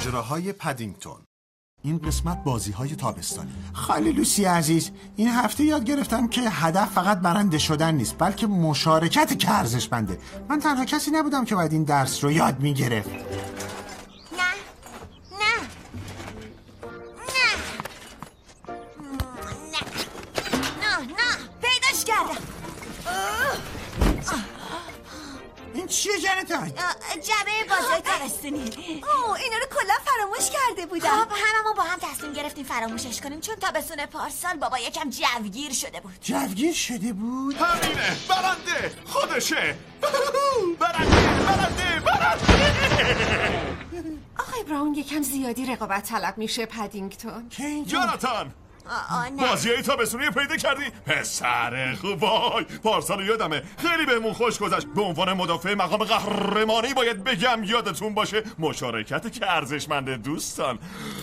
ماجراهای پدینگتون. این قسمت بازی‌های تابستانی. خاله لوسی عزیز، این هفته یاد گرفتم که هدف فقط برنده شدن نیست، بلکه مشارکت که ارزشمنده. من تنها کسی نبودم که باید این درس رو یاد می‌گرفت. پیداش کردم. این چیه جنتان؟ جعبه بازی تابستونی. اینا رو کلا فراموش کرده بودم. خب هممون با هم تصمیم گرفتیم فراموشش کنیم، چون تابستون پارسال بابا یکم جوگیر شده بود. جوگیر شده بود؟ همینه، برنده خودشه. برنده. آقای براون یکم زیادی رقابت طلب میشه پدینگتون. جاناتان، بازیای تابستونی پیدا کردی؟ پسر خوب، وای پارسال یادمه، خیلی بهمون خوش گذشت. به عنوان مدافع مقام قهرمانی باید بگم یادتون باشه مشارکت که ارزشمنده دوستان.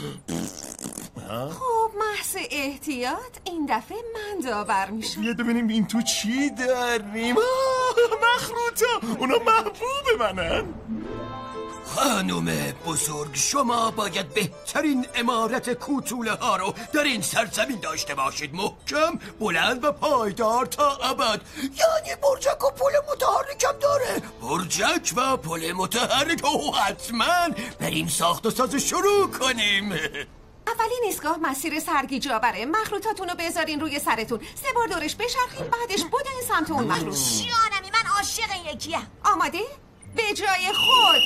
خب محض احتیاط این دفعه من داور میشم. یه ببینیم این تو چی داریم. مخروطه، اونا محبوب منن. خانوم بزرگ، شما باید بهترین عمارت کوتوله ها رو در این سرزمین داشته باشید، محکم، بلند و پایدار تا ابد. یعنی برجک و پل متحرکم داره. برجک و پل متحرک، حتما بریم ساخت و ساز شروع کنیم. اولین ایستگاه مسیر سرگیج‌آوره. مخروطاتون رو بذارین روی سرتون، 3 بار دورش بچرخین، بعدش بدوین سمت اون مخروط. جانمی، من عاشق این یکیم. آماده؟ به جای خود.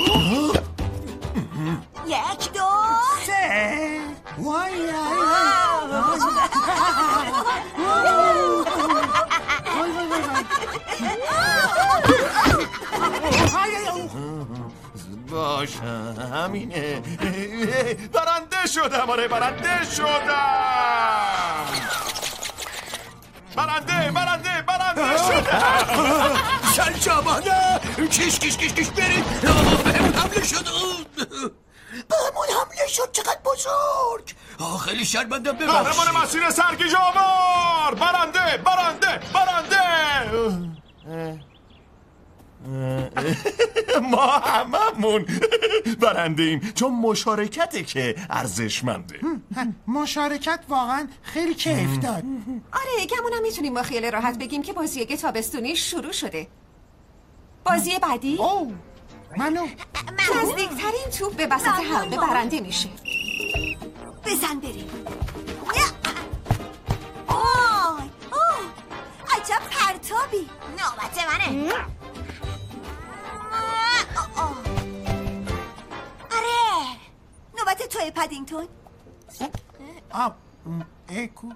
1 2 3 وای باشه همینه. برنده شدم. آره برنده شدم. برنده شدم. سرجامانه کش برید. بهمون حمله شد. چقدر بزرگ. خیلی شرمندم، ببخشید. قهرمان مسیر سرگیجه‌آور. برنده. ما هممون برنده ایم، چون مشارکته که ارزشمنده. مشارکت واقعا خیلی کیف داد. آره گمونم میتونیم با خیال راحت بگیم که بازی تابستونی شروع شده. بازی بعدی منو نزدیکترین توپ به وسط حلقه برنده میشه. بزن بریم. عجب پرتابی. نوبت منه. آره نوبت توی پدینگتون. اکو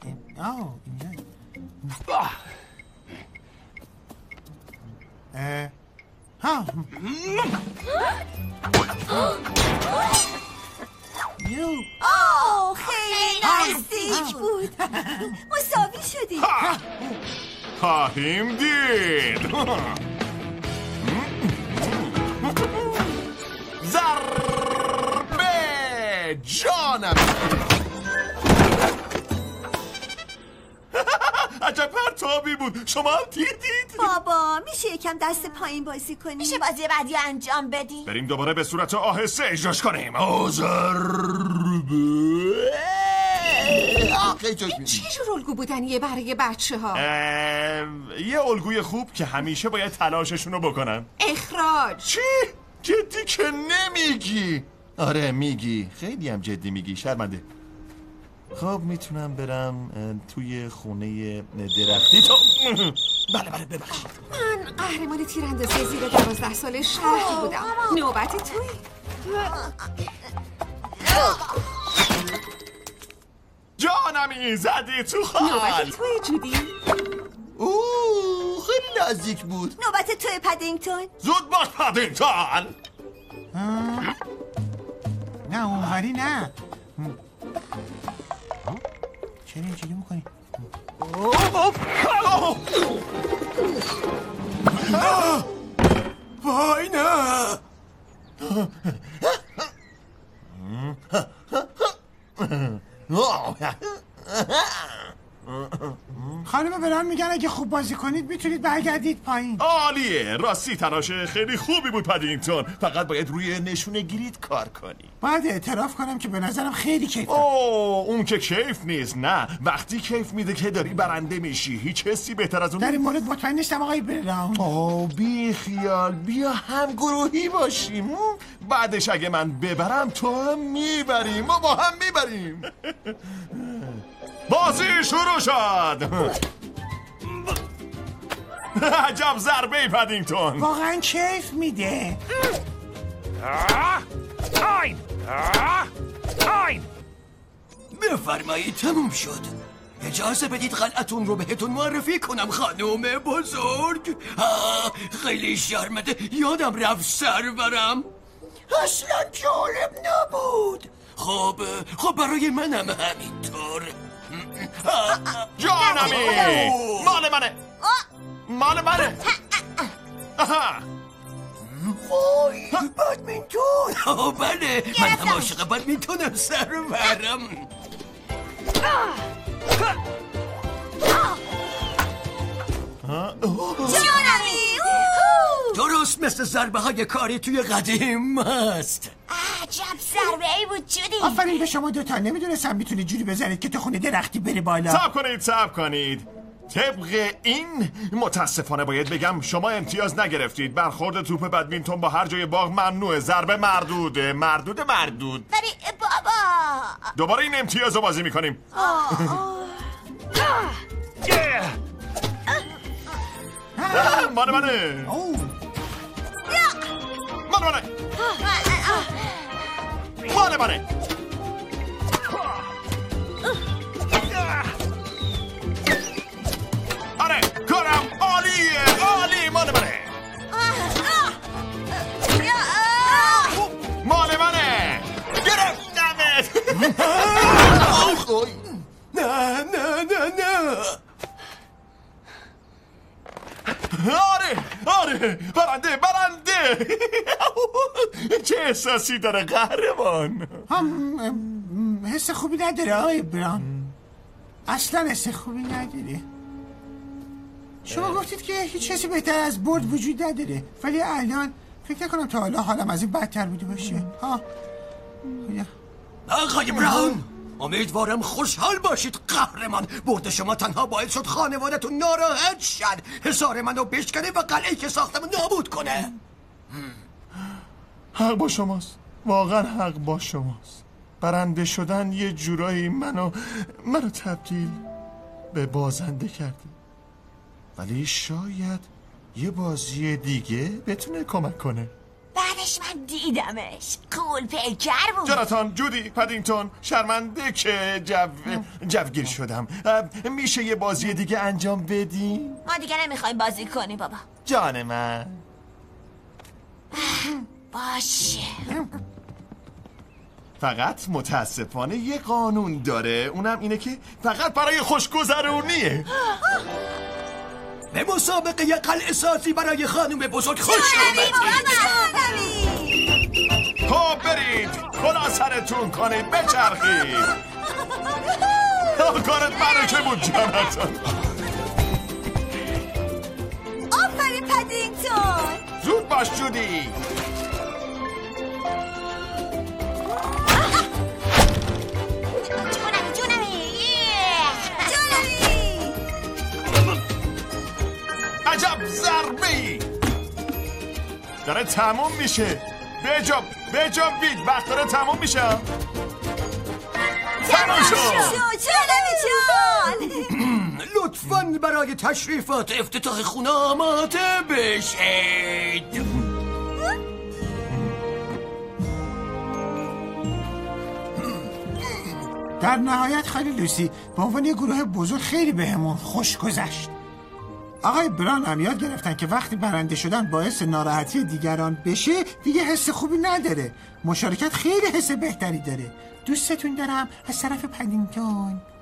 خیلی نزدیک بود. مساوی شدیم. خواهیم دید. ضربه جانم. عجب پرتابی بود. شما هم دیدید؟ بابا میشه یکم دست پایین بازی کنیم؟ میشه بازی بعدی انجام بدیم؟ بریم دوباره به صورت آهسته اجراش کنیم. ضربه. این چه جور الگو بودنیه برای بچه ها؟ یه الگوی خوب که همیشه باید تلاششونو بکنن. اخراج. چی؟ جدی که نمیگی؟ آره میگی، خیلی هم جدی میگی، شرمنده. خب میتونم برم توی خونه درختی تو؟ بله ببخشید. من قهرمان تیراندازی زیر 12 سال شهر بودم. نوبتی توی. جانمی زدی تو خال. نوبتی توی جودی. خیلی نزدیک بود. نوبت توی پدینگتون. زود باش پدینگتون. نه اونوری نه. چرا اینجوری میکنی؟ وای نه. خانم و بران میگن اگه خوب بازی کنید میتونید برگردید پایین. عالیه، راستی تلاش خیلی خوبی بود پدینگتون، فقط باید روی نشونه گیریت کار کنی. باید اعتراف کنم که به نظرم خیلی کیف داد. اون که کیف نیست، نه وقتی کیف میده که داری برنده میشی، هیچ حسی بهتر از اون در این مورد مطمئن نیستم آقای براون. بی خیال، بیا هم گروهی باشیم، بعدش اگه من ببرم تو هم میبریم، ما با هم میبریم. بازی شروع شد. عجب ضربه ای پدینگتون، واقعا کیف میده. بفرمایید، تموم شد. اجازه بدید قلعتون رو بهتون معرفی کنم خانم بزرگ. خیلی شرمنده، یادم رفت سر برم. اصلا جالب نبود. خب برای منم همینطور. جانمی، مال منه، مال منه. وای، بادمینتون. بله، من هم عاشق بادمینتونم سر برم. جانمی، درست مثل ضربه های کاری توی قدیم است. عجب ضربه ای بود جودی. آفرین به شما دوتا، نمیدونستم میتونید جوری بزنید که تو خونه درختی بری بالا. صبر کنید. طبق این متاسفانه باید بگم شما امتیاز نگرفتید. برخورد توپ بدمینتون با هر جای باغ ممنوعه. ضربه مردود. ولی بابا دوباره این امتیاز رو بازی میکنیم. مال منه. آره کارم عالی، مال منه. گرفتمت. نه. آره برنده. چه احساسی داره قهرمان؟ حس خوبی نداره آقای بران، اصلا حس خوبی نداره. شما گفتید که هیچ چیزی بهتر از برد وجود نداره، ولی الان فکر نکنم تا حالا حالم از این بدتر بوده باشه. آقای براون، امیدوارم خوشحال باشید قهرمان. برد شما تنها باعث شد خانوادتون ناراحت شد، حصار منو بشکنه و قلعه‌ای که ساختم نابود کنه. حق با شماست، واقعا حق با شماست. برنده شدن یه جورایی منو تبدیل به بازنده کرده، ولی شاید یه بازی دیگه بتونه کمک کنه. بعدش من دیدمش، قول پیکر بود. جاناتان، جودی، پدینگتون، شرمنده که جوگیر شدم. میشه یه بازی دیگه انجام بدیم؟ ما دیگه نمیخوایم بازی کنی بابا. جان من. باشه. فقط متاسفانه یه قانون داره، اونم اینه که فقط برای خوشگذرونیه. به مسابقه یه قلعه سازی برای خانم بزرگ خوش اومدید. خب برید، کلا سرتون کنید، بچرخید. کارت برکه بود جاناتان. آفرین پدینگتون. زود باش جودی. عجب ضربه‌ای. داره تموم میشه. بجاب بید، وقت داره تموم میشه. تموم شد. لطفاً برای تشریفات افتتاح خونه آماده بشید. در نهایت خیلی لوسی، به عنوان یه گروه بزرگ خیلی بهمون خوش گذشت. آقای بران هم یاد گرفتن که وقتی برنده شدن باعث ناراحتی دیگران بشه دیگه حس خوبی نداره. مشارکت خیلی حس بهتری داره. دوستتون دارم. از طرف پدینگتون.